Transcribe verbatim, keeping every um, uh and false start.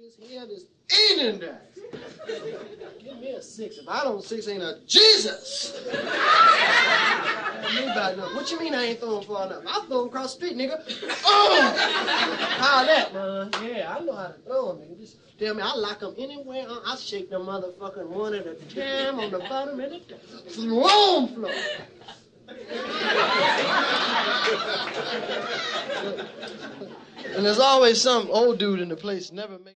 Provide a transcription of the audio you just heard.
His head is eating that. Give me a six. If I don't six, ain't a Jesus. Me about nothing. What you mean I ain't throwing far enough? I throw him across the street, nigga. Oh! How that, man? Yeah, I know how to throw him, nigga. Just tell me, I lock them anywhere. I shake them motherfucking one at a time on the bottom and the top. Floor floor. And there's always some old dude in the place never make